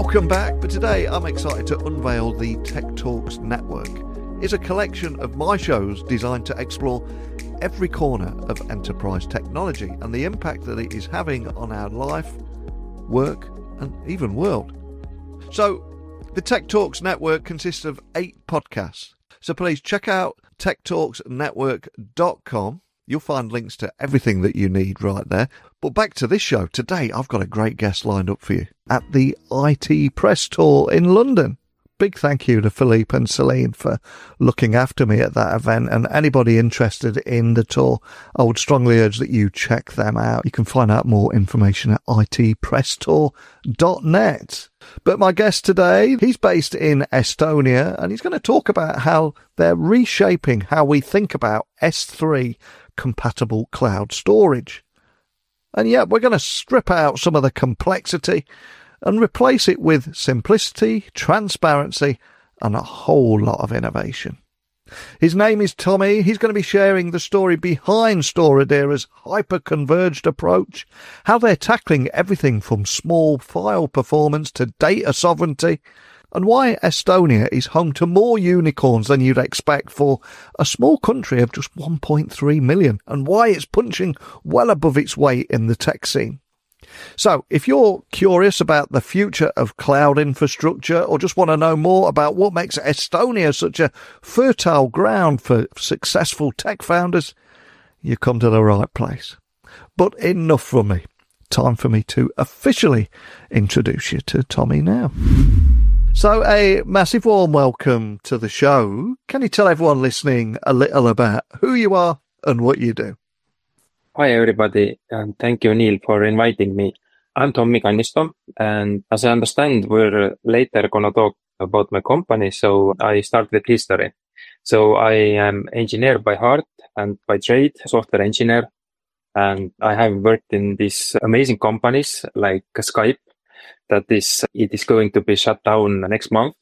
Welcome back, but today I'm excited to unveil the Tech Talks Network. It's a collection of my shows designed to explore every corner of enterprise technology and the impact that it is having on our life, work, and even world. So, the Tech Talks Network consists of 8 podcasts. So please check out techtalksnetwork.com. You'll find links to everything that you need right there. But back to this show. Today, I've got a great guest lined up for you at the IT Press Tour in London. Big thank you to Philippe and Celine for looking after me at that event. And anybody interested in the tour, I would strongly urge that you check them out. You can find out more information at itpresstour.net. But my guest today, he's based in Estonia, and he's going to talk about how they're reshaping how we think about S3 compatible cloud storage. And yeah, we're going to strip out some of the complexity and replace it with simplicity, transparency, and a whole lot of innovation. His name is Tommy. He's going to be sharing the story behind Storadera's hyper-converged approach, how they're tackling everything from small file performance to data sovereignty, and why Estonia is home to more unicorns than you'd expect for a small country of just 1.3 million, and why it's punching well above its weight in the tech scene. So, if you're curious about the future of cloud infrastructure or just want to know more about what makes Estonia such a fertile ground for successful tech founders, you come to the right place. But enough from me. Time for me to officially introduce you to Tommy now. So, a massive warm welcome to the show. Can you tell everyone listening a little about who you are and what you do? Hi, everybody, and thank you, Neil, for inviting me. I'm Tommy Kannisto, and as I understand, we're later going to talk about my company, so I start with history. So I am engineer by heart and by trade, software engineer, and I have worked in these amazing companies like Skype, it is going to be shut down next month.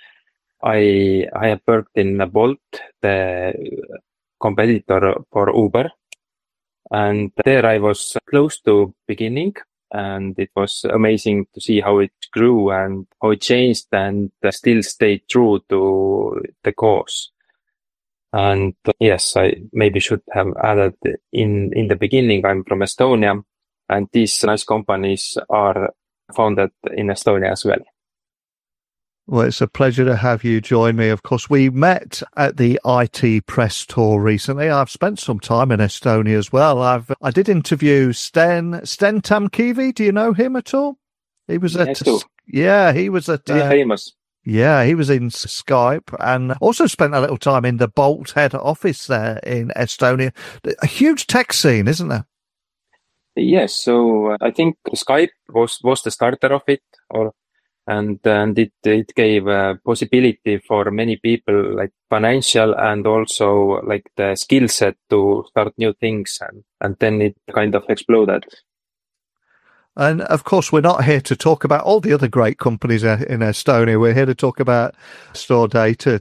I have worked in Bolt, the competitor for Uber. And there I was close to beginning, and it was amazing to see how it grew and how it changed and still stayed true to the cause. And yes, I maybe should have added in the beginning, I'm from Estonia, and these nice companies are founded in Estonia as well. Well, it's a pleasure to have you join me. Of course, we met at the IT Press Tour recently. I've spent some time in Estonia as well. I did interview Sten Tamkivi. Do you know him at all? He was at he was at very famous. Yeah, he was in Skype, and also spent a little time in the Bolt head office there in Estonia. A huge tech scene, isn't there? Yes. So I think Skype was the starter of it, and it gave a possibility for many people, like financial and also like the skill set to start new things, and then it kind of exploded. And of course, we're not here to talk about all the other great companies in Estonia. We're here to talk about Storadera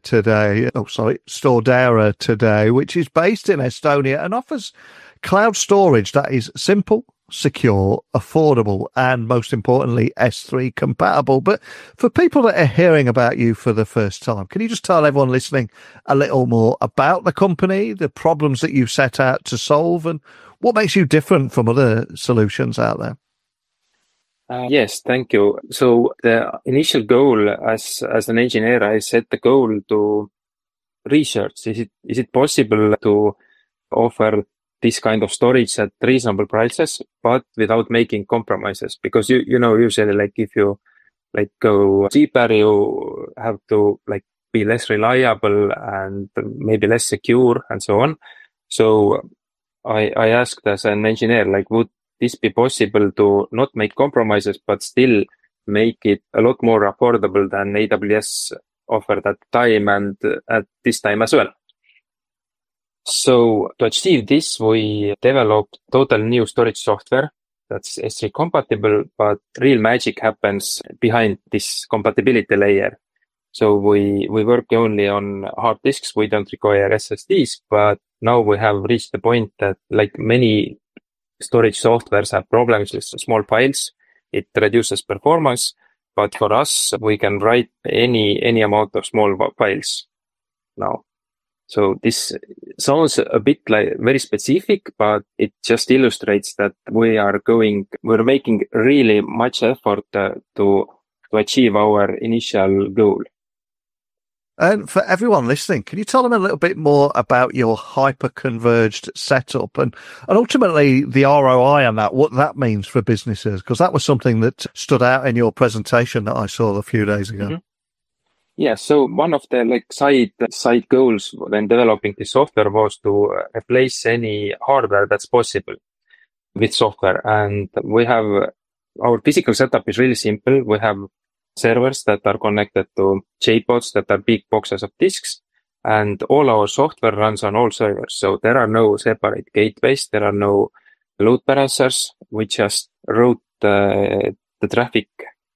today, which is based in Estonia and offers cloud storage that is simple, secure, affordable, and most importantly, S3 compatible. But for people that are hearing about you for the first time, can you just tell everyone listening a little more about the company, the problems that you set out to solve, and what makes you different from other solutions out there? Yes, thank you. So the initial goal as an engineer, I set the goal to research. Is it possible to offer this kind of storage at reasonable prices, but without making compromises? Because you know, usually like if you like go cheaper, you have to like be less reliable and maybe less secure and so on. So I asked as an engineer, like, would this be possible to not make compromises, but still make it a lot more affordable than AWS offered at the time and at this time as well? So to achieve this, we developed total new storage software that's S3 compatible, but real magic happens behind this compatibility layer. So we work only on hard disks. We don't require SSDs, but now we have reached the point that like many storage softwares have problems with small files. It reduces performance, But for us, we can write any amount of small files now. So this sounds a bit like very specific, but it just illustrates that we're making really much effort to achieve our initial goal. And for everyone listening, can you tell them a little bit more about your hyper-converged setup and ultimately the ROI on that, what that means for businesses? Because that was something that stood out in your presentation that I saw a few days ago. Mm-hmm. Yeah, so one of the side goals when developing the software was to replace any hardware that's possible with software. And our physical setup is really simple. We have servers that are connected to JPods that are big boxes of disks, and all our software runs on all servers. So there are no separate gateways, there are no load balancers. We just route the traffic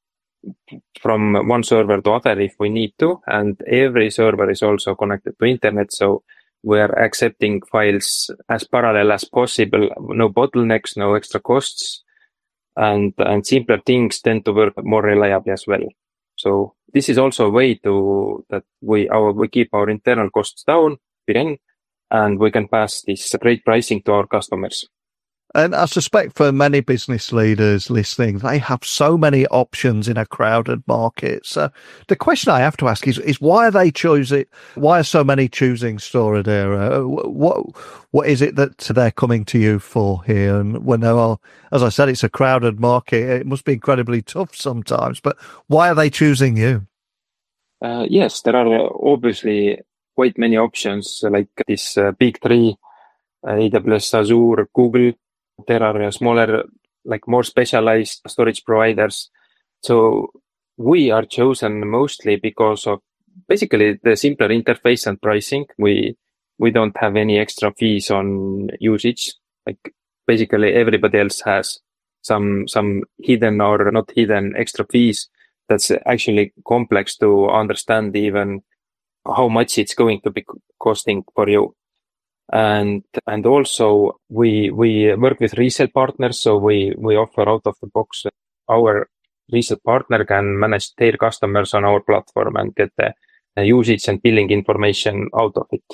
from one server to other if we need to, and every server is also connected to internet, so we're accepting files as parallel as possible, no bottlenecks, no extra costs, and simpler things tend to work more reliably as well. So this is also a way that we keep our internal costs down, and we can pass this great pricing to our customers. And I suspect for many business leaders listening, they have so many options in a crowded market. So the question I have to ask is why are they choosing? Why are so many choosing Storadera? What is it that they're coming to you for here? And when there are, as I said, it's a crowded market. It must be incredibly tough sometimes. But why are they choosing you? Yes, there are obviously quite many options like this big three: AWS, Azure, Google. There are smaller, more specialized storage providers. So we are chosen mostly because of basically the simpler interface and pricing. We don't have any extra fees on usage. Basically everybody else has some hidden or not hidden extra fees. That's actually complex to understand even how much it's going to be costing for you. And also we work with resale partners, so we offer out of the box. Our resale partner can manage their customers on our platform and get the usage and billing information out of it.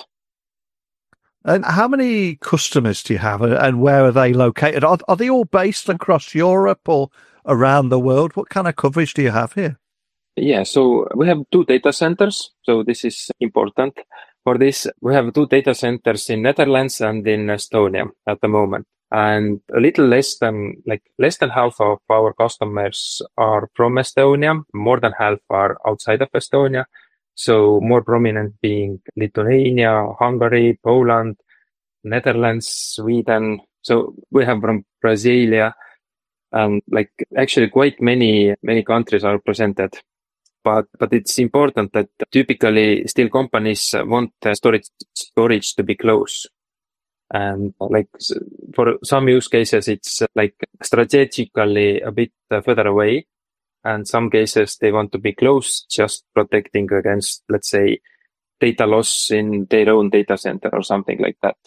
And how many customers do you have, and where are they located? Are they all based across Europe or around the world? What kind of coverage do you have here? Yeah, so we have 2 data centers, so this is important. For this, we have 2 data centers in Netherlands and in Estonia at the moment. And a little less than half of our customers are from Estonia. More than half are outside of Estonia. So more prominent being Lithuania, Hungary, Poland, Netherlands, Sweden. So we have from Brasilia, and actually quite many countries are represented. But it's important that typically still companies want storage to be close. And for some use cases, it's strategically a bit further away. And some cases they want to be close, just protecting against, let's say, data loss in their own data center or something like that.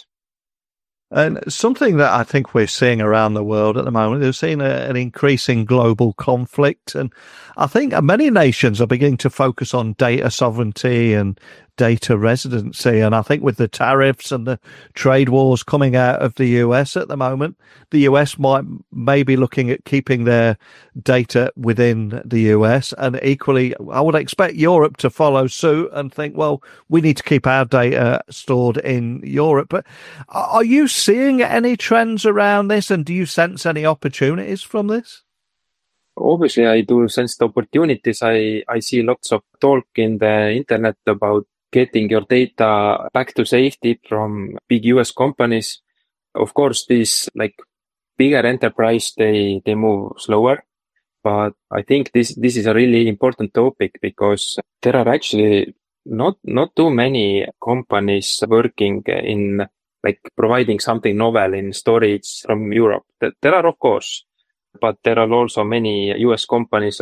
And something that I think we're seeing around the world at the moment, we're seeing an increasing global conflict. And I think many nations are beginning to focus on data sovereignty and data residency. And I think with the tariffs and the trade wars coming out of the US at the moment, the US may be looking at keeping their data within the US. And equally, I would expect Europe to follow suit and think, well, we need to keep our data stored in Europe. But are you seeing any trends around this, and do you sense any opportunities from this? Obviously, I do sense the opportunities. I see lots of talk in the internet about getting your data back to safety from big US companies. Of course, these bigger enterprise, they move slower. But I think this is a really important topic because there are actually not too many companies working in providing something novel in storage from Europe. There are, of course, but there are also many US companies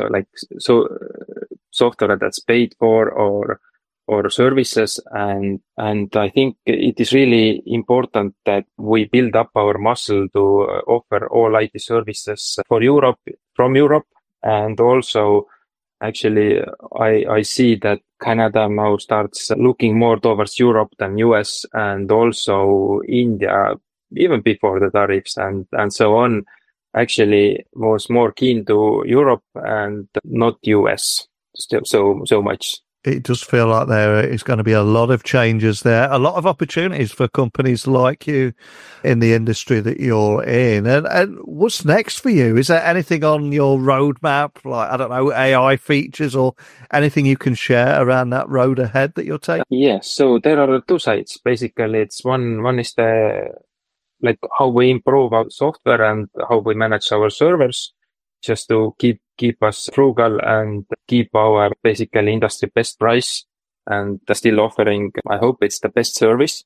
software that's paid for or services. And I think it is really important that we build up our muscle to offer all IT services from Europe, and also Actually, I see that Canada now starts looking more towards Europe than US and also India, even before the tariffs and so on, actually was more keen to Europe and not US still so much. It does feel like there is going to be a lot of changes there, a lot of opportunities for companies like you in the industry that you're in. And what's next for you? Is there anything on your roadmap, like, I don't know, AI features or anything you can share around that road ahead that you're taking? Yes, so there are two sides. Basically, it's one is the like how we improve our software and how we manage our servers just to keep us frugal and keep our basically industry best price and still offering, I hope it's the best service.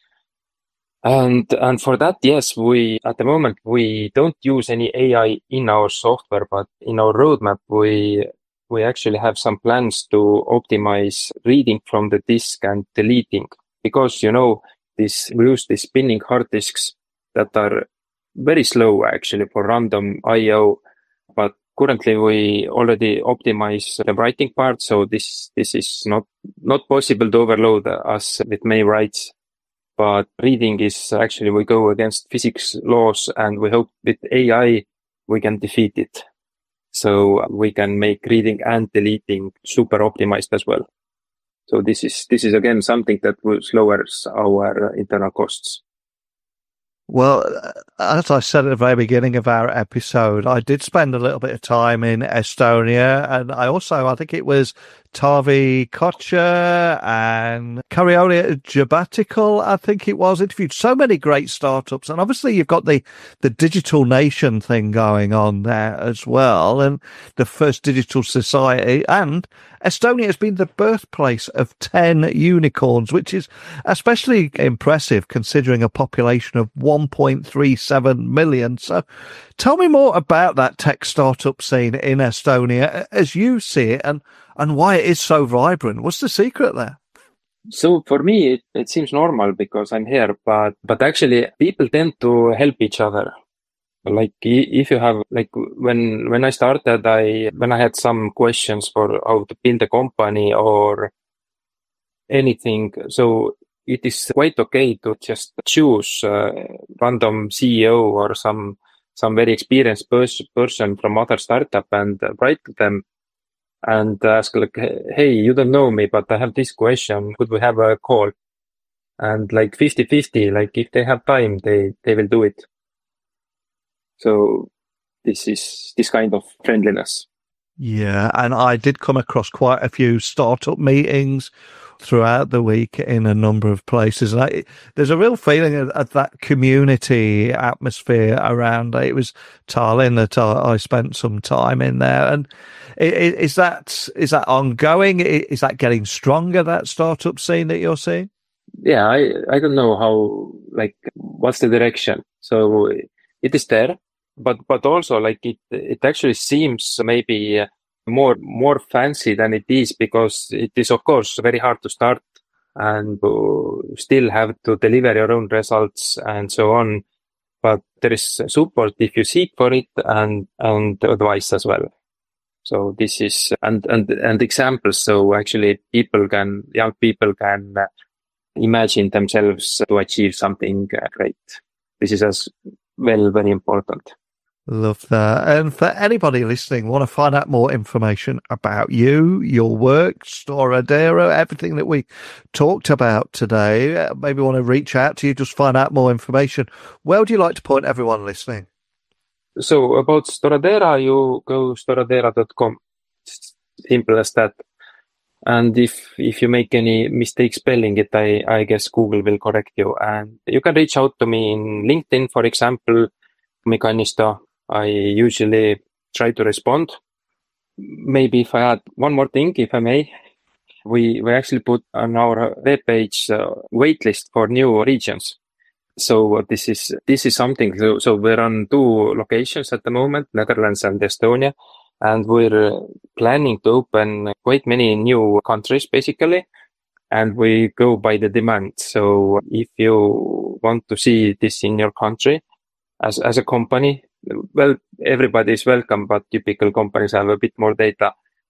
And for that, yes, we at the moment we don't use any AI in our software, but in our roadmap we actually have some plans to optimize reading from the disk and deleting, because we use these spinning hard disks that are very slow actually for random IO, but currently we already optimize the writing part, so this is not possible to overload us with many writes. But reading is actually, we go against physics laws, and we hope with AI we can defeat it. So we can make reading and deleting super optimized as well. So this is again something that will lowers our internal costs. Well, as I said at the very beginning of our episode, I did spend a little bit of time in Estonia, and I think it was Taavi Kocher and Kariolia Jabatical, I think it was, interviewed so many great startups. And obviously you've got the digital nation thing going on there as well, and the first digital society. And Estonia has been the birthplace of 10 unicorns, which is especially impressive considering a population of 1.37 million. So tell me more about that tech startup scene in Estonia as you see it, and why it is so vibrant. What's the secret there? So for me, it seems normal because I'm here, but actually people tend to help each other. Like if you have, like when I started, when I had some questions for how to build a company or anything, so it is quite okay to just choose a random CEO or some very experienced person from other startup and write to them and ask like, hey, you don't know me, but I have this question. Could we have a call? And like 50-50, like if they have time, they will do it. So this is this kind of friendliness. Yeah, and I did come across quite a few startup meetings throughout the week in a number of places. And there's a real feeling of that community atmosphere around. It was Tallinn that I spent some time in there. And is that ongoing? Is that getting stronger, that startup scene that you're seeing? Yeah, I don't know how, like, what's the direction. So it is there, but also like it actually seems maybe more fancy than it is, because it is of course very hard to start and still have to deliver your own results and so on. But there is support if you seek for it, and advice as well. So this is and examples. So actually young people can imagine themselves to achieve something great. This is as well very important. Love that. And for anybody listening, want to find out more information about you, your work, Storadera, everything that we talked about today, maybe want to reach out to you, just find out more information, where would you like to point everyone listening? So about Storadera, you go storadera.com. It's simple as that. And if you make any mistake spelling it, I guess Google will correct you. And you can reach out to me in LinkedIn, for example, Tommi Kannisto. I usually try to respond. Maybe if I add one more thing, if I may, we actually put on our webpage waitlist for new regions. So this is something. So we're on 2 locations at the moment, Netherlands and Estonia, and we're planning to open quite many new countries basically, and we go by the demand. So if you want to see this in your country as a company, well, everybody is welcome, but typical companies have a bit more data.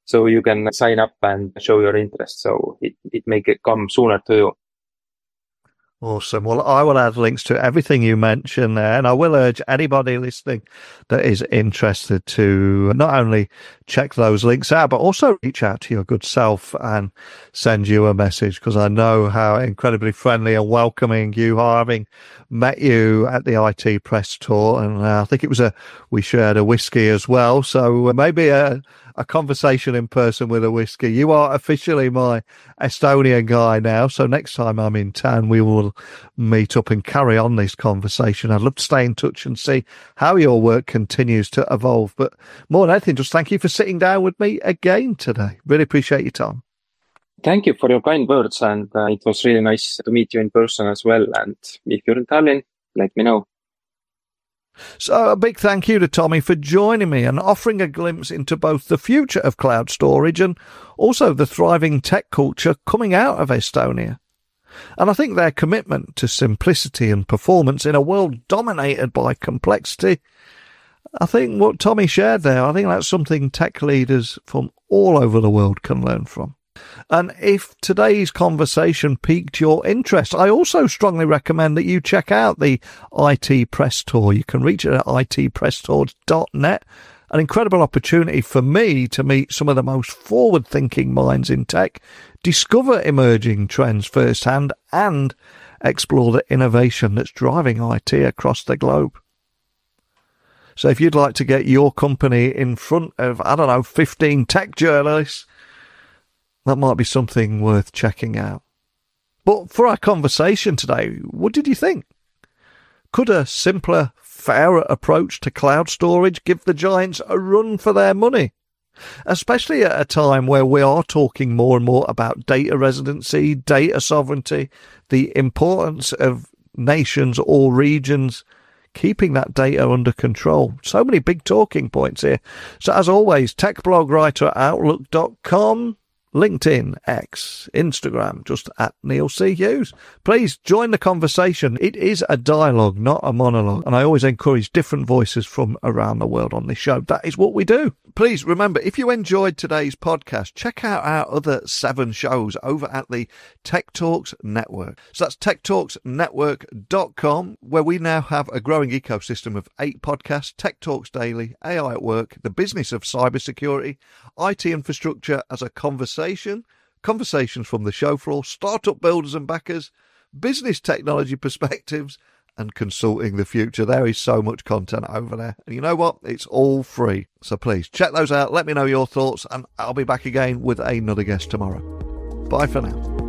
so you can sign up and show your interest. So it may come sooner to you. Awesome. Well, I will add links to everything you mentioned there, and I will urge anybody listening that is interested to not only check those links out, but also reach out to your good self and send you a message, because I know how incredibly friendly and welcoming you are, having met you at the IT Press Tour, and I think it was we shared a whiskey as well, so maybe a conversation in person with a whiskey. You are officially my Estonian guy now, so next time I'm in town, we will meet up and carry on this conversation. I'd love to stay in touch and see how your work continues to evolve. But more than anything, just thank you for sitting down with me again today. Really appreciate your time. Thank you for your kind words, and it was really nice to meet you in person as well. And if you're in Tallinn, let me know. So a big thank you to Tommy for joining me and offering a glimpse into both the future of cloud storage and also the thriving tech culture coming out of Estonia. And I think their commitment to simplicity and performance in a world dominated by complexity, I think what Tommy shared there, I think that's something tech leaders from all over the world can learn from. And if today's conversation piqued your interest, I also strongly recommend that you check out the IT Press Tour. You can reach it at itpresstour.net. An incredible opportunity for me to meet some of the most forward-thinking minds in tech, discover emerging trends firsthand, and explore the innovation that's driving IT across the globe. So if you'd like to get your company in front of, 15 tech journalists, that might be something worth checking out. But for our conversation today, what did you think? Could a simpler, fairer approach to cloud storage give the giants a run for their money? Especially at a time where we are talking more and more about data residency, data sovereignty, the importance of nations or regions keeping that data under control. So many big talking points here. So as always, tech blog writer at outlook.com, LinkedIn, X, Instagram, just at Neil C. Hughes. Please join the conversation. It is a dialogue, not a monologue. And I always encourage different voices from around the world on this show. That is what we do. Please remember, if you enjoyed today's podcast, check out our other 7 shows over at the Tech Talks Network. So that's techtalksnetwork.com, where we now have a growing ecosystem of 8 podcasts: Tech Talks Daily, AI at Work, The Business of Cybersecurity, IT Infrastructure as a Conversation, Conversations from the Show Floor, Startup Builders and Backers, Business Technology Perspectives, and Consulting the Future. There is so much content over there. And you know what? It's all free. So please check those out. Let me know your thoughts, and I'll be back again with another guest tomorrow. Bye for now.